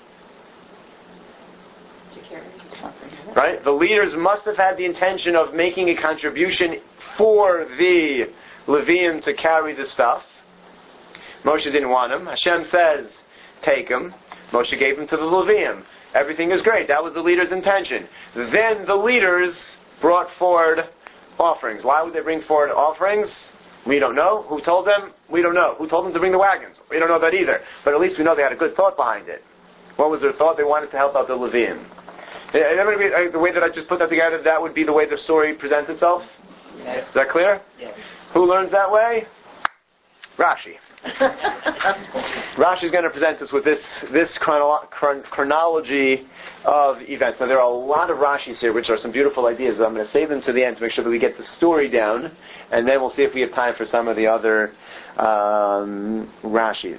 To carry something. Right? The leaders must have had the intention of making a contribution for the Levium to carry the stuff. Moshe didn't want them. Hashem says, take them. Moshe gave them to the Levium. Everything is great. That was the leader's intention. Then the leaders brought forward offerings. Why would they bring forward offerings? We don't know. Who told them? We don't know. Who told them to bring the wagons? We don't know that either. But at least we know they had a good thought behind it. What was their thought? They wanted to help out the Levium. The way that I just put that together, that would be the way the story presents itself? Yes. Is that clear? Yes. Who learns that way? Rashi. Rashi is going to present us with this this chrono- chron- chronology of events. Now, there are a lot of Rashis here, which are some beautiful ideas, but I'm going to save them to the end to make sure that we get the story down, and then we'll see if we have time for some of the other um, Rashis.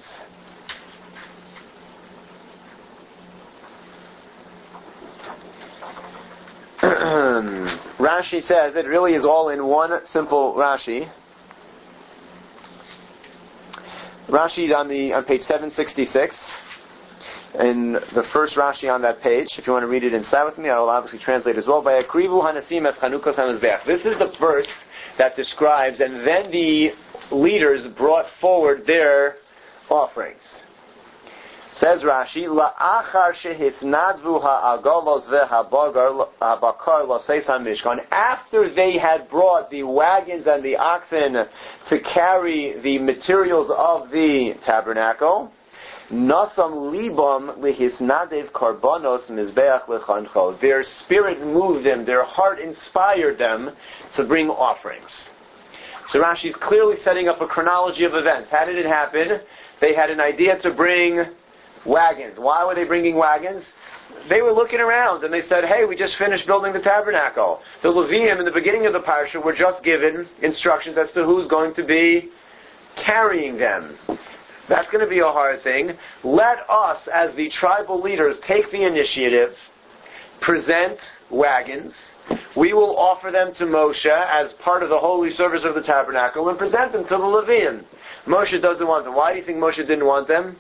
Rashi says it really is all in one simple Rashi. Rashi on the on page seven sixty-six, in the first Rashi on that page. If you want to read it inside with me, I will obviously translate as well. By Akrivu Hanasim es Chanukos HaMizbeach. This is the verse that describes, and then the leaders brought forward their offerings. Says Rashi, La'achar shehisnadvu ha'agalos ve'habakar l'seis ha'mishkan. After they had brought the wagons and the oxen to carry the materials of the tabernacle, Nasam libam lihisnadev karbanos mizbeach lechancho. Their spirit moved them, their heart inspired them to bring offerings. So Rashi is clearly setting up a chronology of events. How did it happen? They had an idea to bring wagons. Why were they bringing wagons? They were looking around and they said, hey, we just finished building the tabernacle. The Leviim in the beginning of the parsha were just given instructions as to who's going to be carrying them. That's going to be a hard thing. Let us, as the tribal leaders, take the initiative, present wagons. We will offer them to Moshe as part of the holy service of the tabernacle and present them to the Leviim. Moshe doesn't want them. Why do you think Moshe didn't want them?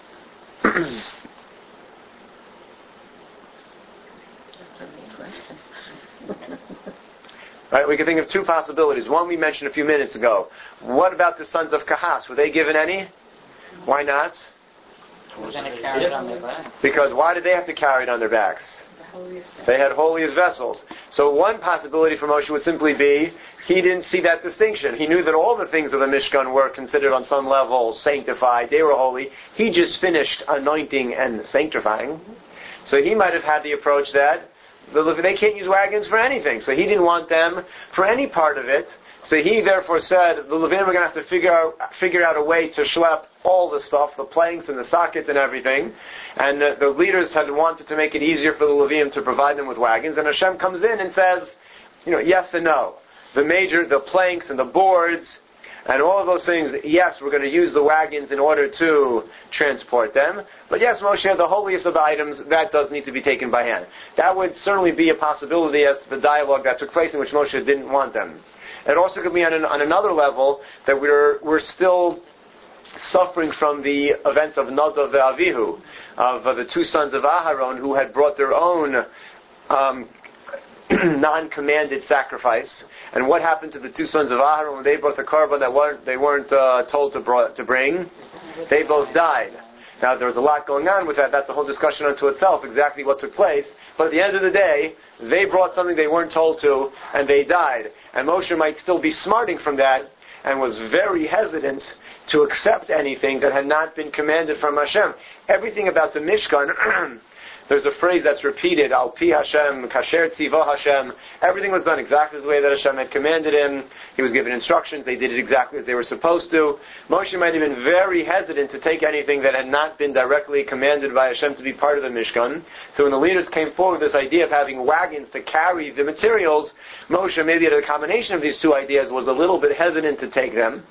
Right, we can think of two possibilities. One we mentioned a few minutes ago. What about the sons of Kahas? Were they given any? Why not? Because why did they have to carry it on their backs? They had holiest vessels. So one possibility for Moshe would simply be he didn't see that distinction. He knew that all the things of the Mishkan were considered on some level sanctified. They were holy. He just finished anointing and sanctifying. So he might have had the approach that they can't use wagons for anything. So he didn't want them for any part of it. So he therefore said the Leviim are going to have to figure out, figure out a way to schlep all the stuff, the planks and the sockets and everything. And uh, the leaders had wanted to make it easier for the Leviim to provide them with wagons. And Hashem comes in and says, you know, yes and no. The major, the planks and the boards and all of those things, yes, we're going to use the wagons in order to transport them. But yes, Moshe, the holiest of the items, that does need to be taken by hand. That would certainly be a possibility as the dialogue that took place in which Moshe didn't want them. It also could be on, an, on another level that we're we're still suffering from the events of Nadav and Avihu, of uh, the two sons of Aharon who had brought their own um, non-commanded sacrifice. And what happened to the two sons of Aharon when they brought the carbon that weren't, they weren't uh, told to, brought, to bring? They both died. Now, there was a lot going on with that. That's a whole discussion unto itself, exactly what took place. But at the end of the day, they brought something they weren't told to, and they died. And Moshe might still be smarting from that, and was very hesitant to accept anything that had not been commanded from Hashem. Everything about the Mishkan, there's a phrase that's repeated, Al Pi Hashem, Kasher Tziva Hashem. Everything was done exactly the way that Hashem had commanded him. He was given instructions. They did it exactly as they were supposed to. Moshe might have been very hesitant to take anything that had not been directly commanded by Hashem to be part of the Mishkan. So when the leaders came forward with this idea of having wagons to carry the materials, Moshe, maybe at a combination of these two ideas, was a little bit hesitant to take them.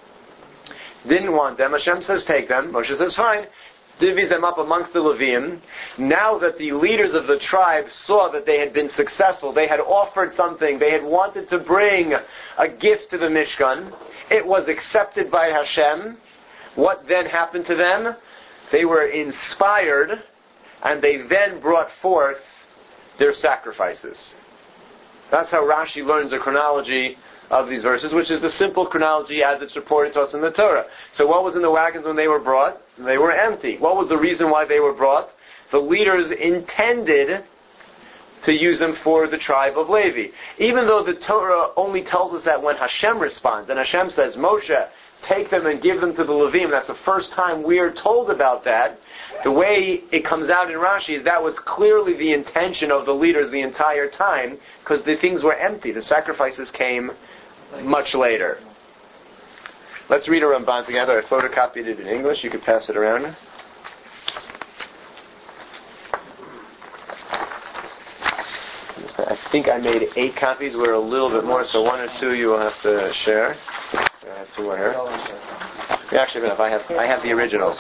Didn't want them. Hashem says take them. Moshe says fine. Divvies them up amongst the Leviim. Now that the leaders of the tribe saw that they had been successful, they had offered something, they had wanted to bring a gift to the Mishkan, it was accepted by Hashem. What then happened to them? They were inspired, and they then brought forth their sacrifices. That's how Rashi learns the chronology of these verses, which is the simple chronology as it's reported to us in the Torah. So what was in the wagons when they were brought? They were empty. What was the reason why they were brought? The leaders intended to use them for the tribe of Levi. Even though the Torah only tells us that when Hashem responds, and Hashem says, Moshe, take them and give them to the Leviim, that's the first time we're told about that. The way it comes out in Rashi is that was clearly the intention of the leaders the entire time, because the things were empty. The sacrifices came much later. Let's read a Ramban together. I photocopied it in English. You could pass it around. I think I made eight copies. We're a little bit more, so one or two you will have to share. I have two more here. Yeah, actually, enough. I have I have the original.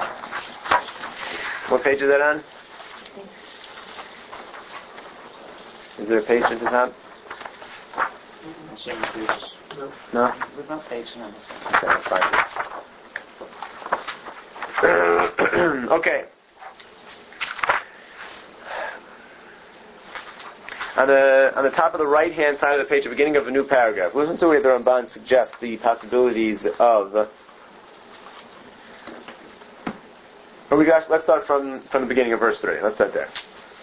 What page is that on? Is there a page at the top? Same pages. No? There's no page numbers. Okay, that's fine. Okay. On the on the top of the right-hand side of the page, the beginning of a new paragraph. Listen to where the Ramban suggests the possibilities of. Oh, we got, let's start from, from the beginning of verse three. Let's start there.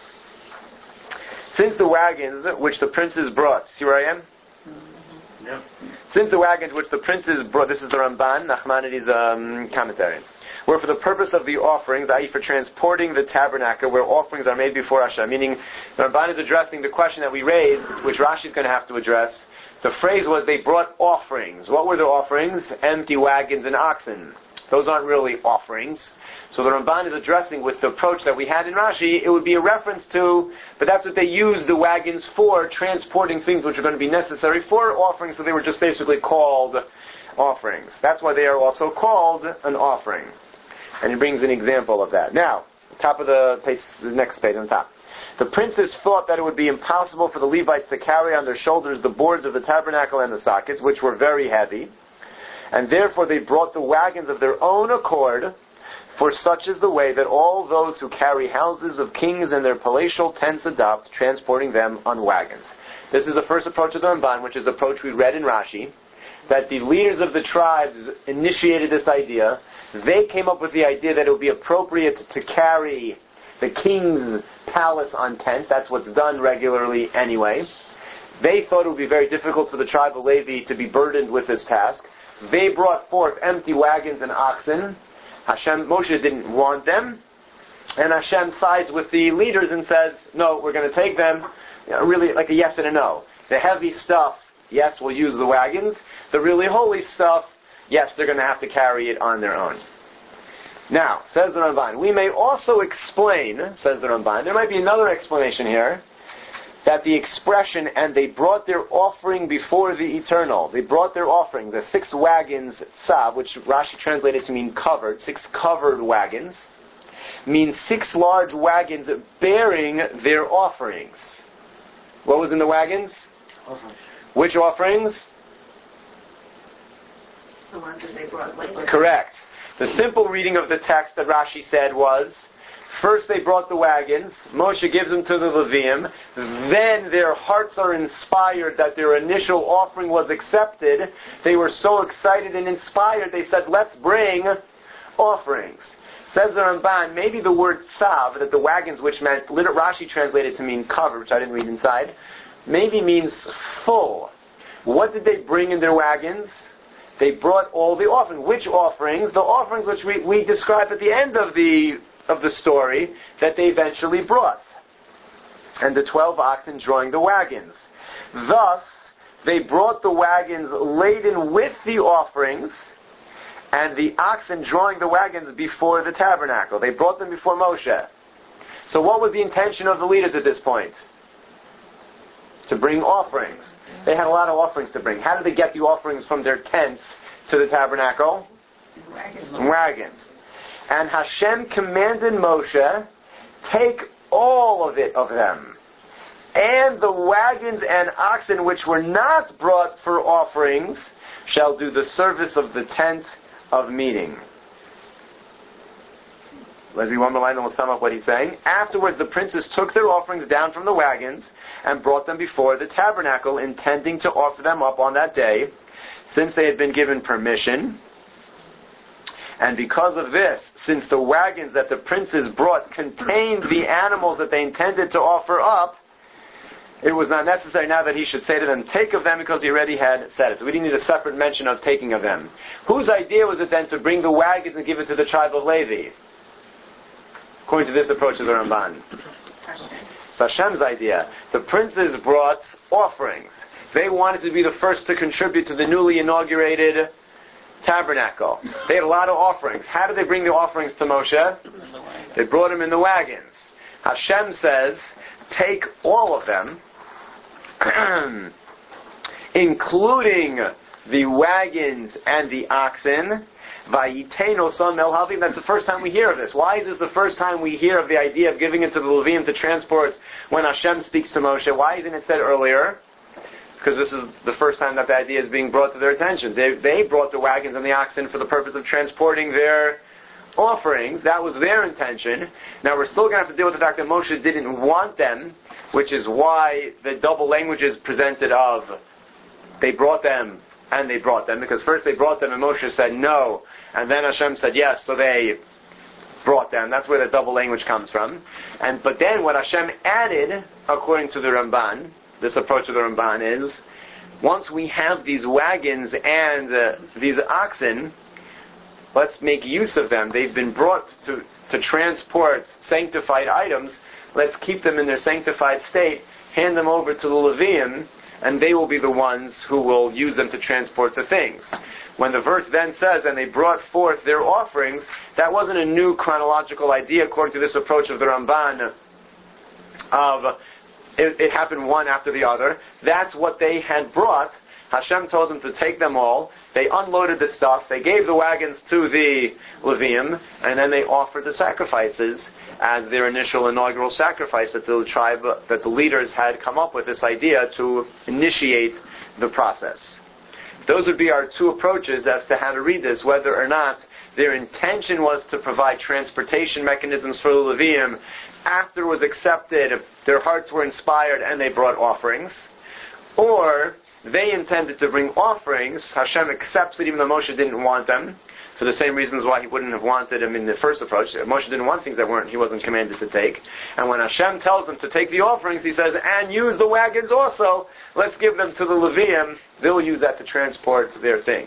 Since the wagons which the princes brought, see where I am? Yeah. Since the wagons which the princes brought, this is the Ramban, Nachmanides' um, commentary, were for the purpose of the offerings, that is for transporting the tabernacle where offerings are made before Hashem. Meaning, the Ramban is addressing the question that we raised, which Rashi is going to have to address. The phrase was they brought offerings. What were the offerings? Empty wagons and oxen. Those aren't really offerings. So the Ramban is addressing with the approach that we had in Rashi, it would be a reference to, but that's what they used the wagons for, transporting things which are going to be necessary for offerings, so they were just basically called offerings. That's why they are also called an offering. And he brings an example of that. Now, top of the page, the next page on top. The princes thought that it would be impossible for the Levites to carry on their shoulders the boards of the tabernacle and the sockets, which were very heavy, and therefore they brought the wagons of their own accord, for such is the way that all those who carry houses of kings and their palatial tents adopt, transporting them on wagons. This is the first approach of the Ramban, which is the approach we read in Rashi, that the leaders of the tribes initiated this idea. They came up with the idea that it would be appropriate to carry the king's palace on tents. That's what's done regularly anyway. They thought it would be very difficult for the tribe of Levi to be burdened with this task. They brought forth empty wagons and oxen. Hashem, Moshe didn't want them, and Hashem sides with the leaders and says, no, we're going to take them, you know, really like a yes and a no. The heavy stuff, yes, we'll use the wagons. The really holy stuff, yes, they're going to have to carry it on their own. Now, says the Ramban, we may also explain, says the Ramban, there might be another explanation here, that the expression, and they brought their offering before the eternal, they brought their offering, the six wagons, tzav, which Rashi translated to mean covered, six covered wagons, means six large wagons bearing their offerings. What was in the wagons? Offerings. Which offerings? The ones that they brought later. Correct. The simple reading of the text that Rashi said was, first they brought the wagons, Moshe gives them to the Levium, then their hearts are inspired that their initial offering was accepted. They were so excited and inspired, they said, let's bring offerings. Says the Ramban, maybe the word tzav, that the wagons, which meant, Rashi translated to mean cover, which I didn't read inside, maybe means full. What did they bring in their wagons? They brought all the offerings. Which offerings? The offerings which we, we described at the end of the of the story that they eventually brought. And the twelve oxen drawing the wagons. Thus, they brought the wagons laden with the offerings, and the oxen drawing the wagons before the tabernacle. They brought them before Moshe. So what was the intention of the leaders at this point? To bring offerings. They had a lot of offerings to bring. How did they get the offerings from their tents to the tabernacle? Wagons. Wagons. And Hashem commanded Moshe, take all of it of them, and the wagons and oxen which were not brought for offerings shall do the service of the tent of meeting. Let's read one more line and we'll sum up what he's saying. Afterwards the princes took their offerings down from the wagons and brought them before the tabernacle, intending to offer them up on that day, since they had been given permission. And because of this, since the wagons that the princes brought contained the animals that they intended to offer up, it was not necessary now that he should say to them, take of them, because he already had said it. So we didn't need a separate mention of taking of them. Whose idea was it then to bring the wagons and give it to the tribe of Levi? According to this approach of the Ramban. It's Hashem's idea. The princes brought offerings. They wanted to be the first to contribute to the newly inaugurated tabernacle. They had a lot of offerings. How did they bring the offerings to Moshe? They brought them in the wagons. Hashem says, take all of them, including the wagons and the oxen. Vayiteno son el havim. That's the first time we hear of this. Why is this the first time we hear of the idea of giving it to the Levim to transport when Hashem speaks to Moshe? Why isn't it said earlier? Because this is the first time that the idea is being brought to their attention. They, they brought the wagons and the oxen for the purpose of transporting their offerings. That was their intention. Now we're still going to have to deal with the fact that Moshe didn't want them, which is why the double language is presented of they brought them and they brought them, because first they brought them and Moshe said no, and then Hashem said yes, so they brought them. That's where the double language comes from. And but then what Hashem added, according to the Ramban, this approach of the Ramban is, once we have these wagons and uh, these oxen, let's make use of them. They've been brought to, to transport sanctified items. Let's keep them in their sanctified state, hand them over to the Leviim, and they will be the ones who will use them to transport the things. When the verse then says, and they brought forth their offerings, that wasn't a new chronological idea according to this approach of the Ramban of it, it happened one after the other. That's what they had brought. Hashem told them to take them all. They unloaded the stuff. They gave the wagons to the Leviim, and then they offered the sacrifices as their initial inaugural sacrifice that the tribe, that the leaders had come up with this idea to initiate the process. Those would be our two approaches as to how to read this, whether or not their intention was to provide transportation mechanisms for the Leviim after it was accepted, their hearts were inspired, and they brought offerings, or they intended to bring offerings. Hashem accepts it even though Moshe didn't want them, for the same reasons why he wouldn't have wanted them in the first approach. Moshe didn't want things that weren't, he wasn't commanded to take. And when Hashem tells them to take the offerings, he says, and use the wagons also. Let's give them to the Leviim. They'll use that to transport their things.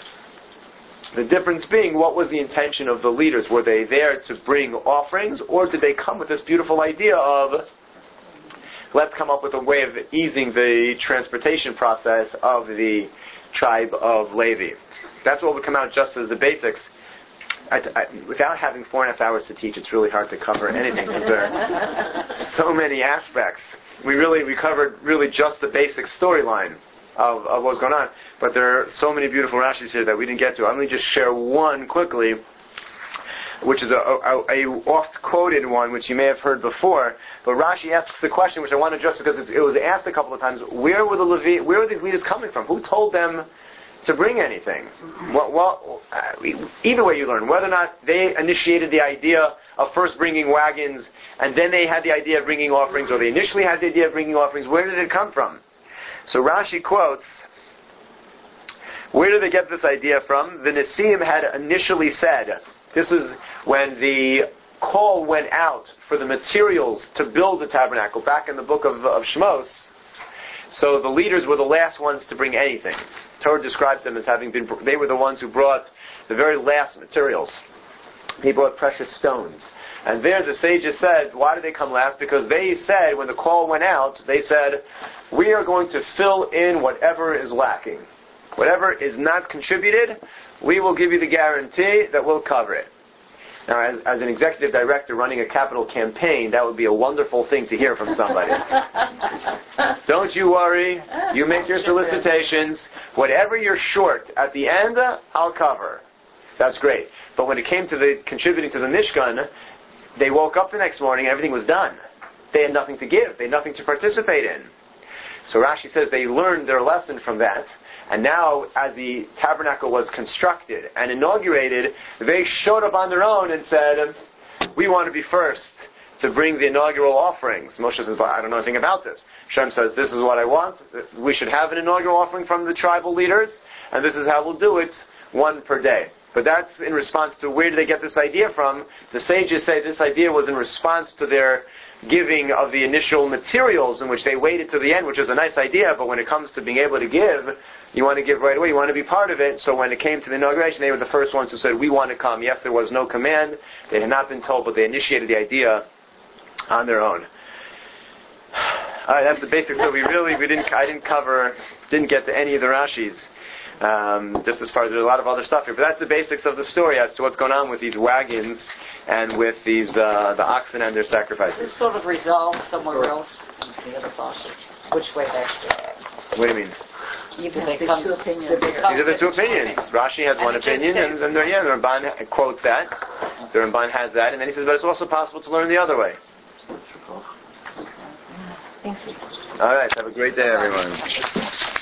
The difference being, what was the intention of the leaders? Were they there to bring offerings, or did they come with this beautiful idea of, let's come up with a way of easing the transportation process of the tribe of Levi? That's what would come out just as the basics. I, I, without having four and a half hours to teach, it's really hard to cover anything. There are so many aspects. We really we covered really just the basic storyline of, of what's going on. But there are so many beautiful Rashis here that we didn't get to. Let me just share one quickly, which is a, a, a oft-quoted one, which you may have heard before. But Rashi asks the question, which I want to address because it was asked a couple of times: Where were the Levi, Where were these leaders coming from? Who told them to bring anything? Well, well uh, either way you learn, whether or not they initiated the idea of first bringing wagons, and then they had the idea of bringing offerings, or they initially had the idea of bringing offerings. Where did it come from? So Rashi quotes. Where did they get this idea from? The Nesiim had initially said, this was when the call went out for the materials to build the tabernacle, back in the book of, of Shmos. So the leaders were the last ones to bring anything. Torah describes them as having been, they were the ones who brought the very last materials. He brought precious stones. And there the sages said, why did they come last? Because they said, when the call went out, they said, we are going to fill in whatever is lacking. Whatever is not contributed, we will give you the guarantee that we'll cover it. Now, as, as an executive director running a capital campaign, that would be a wonderful thing to hear from somebody. Don't you worry. You make your solicitations. Whatever you're short at the end, I'll cover. That's great. But when it came to the contributing to the Mishkan, they woke up the next morning and everything was done. They had nothing to give. They had nothing to participate in. So Rashi says they learned their lesson from that. And now, as the tabernacle was constructed and inaugurated, they showed up on their own and said, we want to be first to bring the inaugural offerings. Moshe says, well, I don't know anything about this. Shem says, this is what I want. We should have an inaugural offering from the tribal leaders, and this is how we'll do it, one per day. But that's in response to where did they get this idea from. The sages say this idea was in response to their giving of the initial materials in which they waited to the end, which is a nice idea, but when it comes to being able to give, you want to give right away, you want to be part of it. So when it came to the inauguration, they were the first ones who said, we want to come. Yes, there was no command, they had not been told, but they initiated the idea on their own. Alright, that's the basics that we really, we didn't, I didn't cover, didn't get to any of the Rashis. Um, just as far as there's a lot of other stuff here, but that's the basics of the story as to what's going on with these wagons and with these uh, the oxen and their Is sacrifices. this sort of resolved somewhere else in the other passage? Which way that's going? What do you mean? Either have they these come, two opinions did they here. come These are the two different opinions. ways? Rashi has And one it just opinion, says- and, and yeah, the Ramban quotes that. The Ramban has that, and then he says, but it's also possible to learn the other way. Thank you. All right, have a great day, everyone.